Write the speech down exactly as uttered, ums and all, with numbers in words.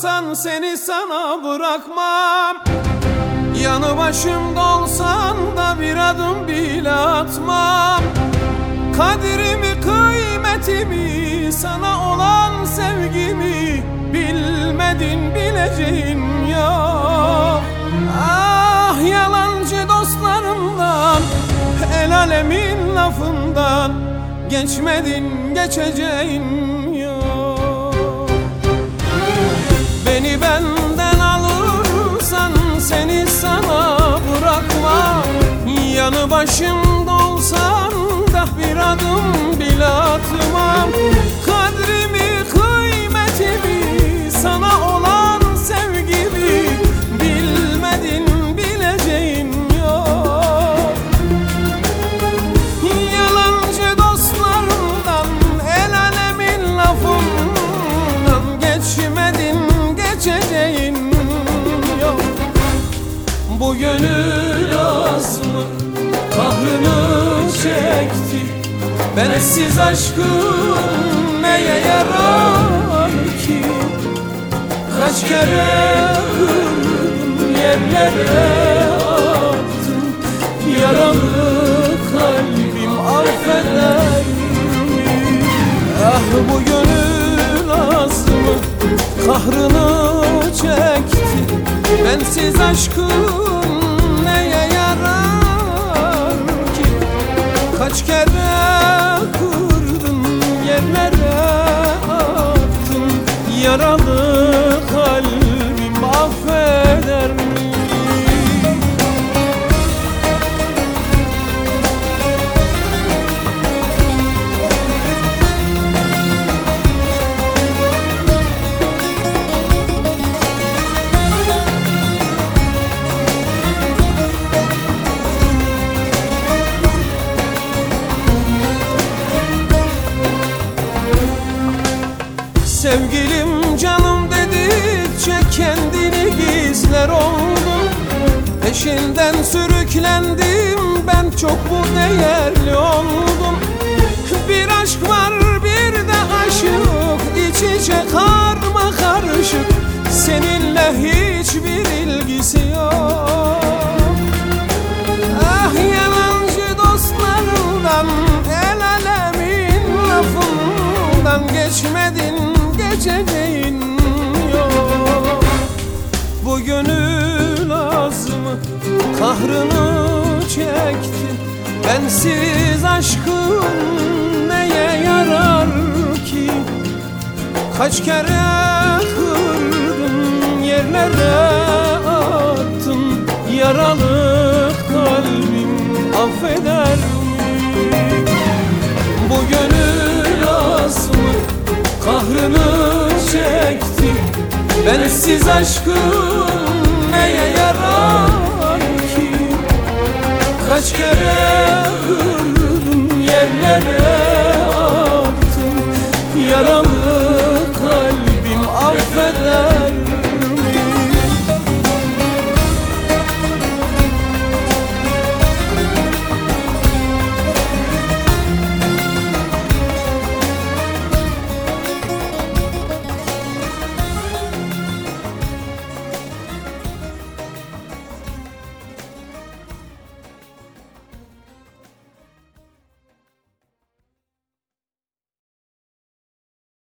alsan seni sana bırakmam. Yanı başımda olsan da bir adım bile atmam. Kadirimi, kıymetimi, sana olan sevgimi bilmedin, bileceğin yok. Ah, yalancı dostlarımdan, el alemin lafından geçmedin, geçeceğin yok. Beni benden alırsan seni sana bırakmam. Yanı başımda olsan da bir adım bile atmam. Kadrimi, kıymetimi, sana olan sevgimi bilmedin, bileceğin yok. Yalancı dostlarımdan, el alemin lafından geçmedin, geçeceğin yok. Bu gönül azmı kahrını çekti. Bensiz aşkım neye yarar ki? Kaç kere kırdım, yerlere attım. Yaralı kalbim affeder mi? Ah, bu gönül azmı kahrını çekti. Bensiz aşkım neye yarar ki? Kaç kere kırdım, yerlere attım. Yaralı kalbim affeder mi? Sevgilim, canım dedikçe kendini gizler oldum. Peşinden sürüklendim, ben çok mu değerli oldum? Bir aşk var, bir de aşık, iç içe karma karışık. Seninle hiçbir ilgisi yok. Ah, yalancı dostlarından, el alemin lafından geçmedin, geçeceğin yok. Bu gönül azmı kahrını çekti. Bensiz aşkın neye yarar ki? Kaç kere kırdım, yerlere attım. Yaralı kalbim affeder mi? Bu gönül azmı kahrını çekti. Bensiz aşkım neye yarar ki? Kaç kere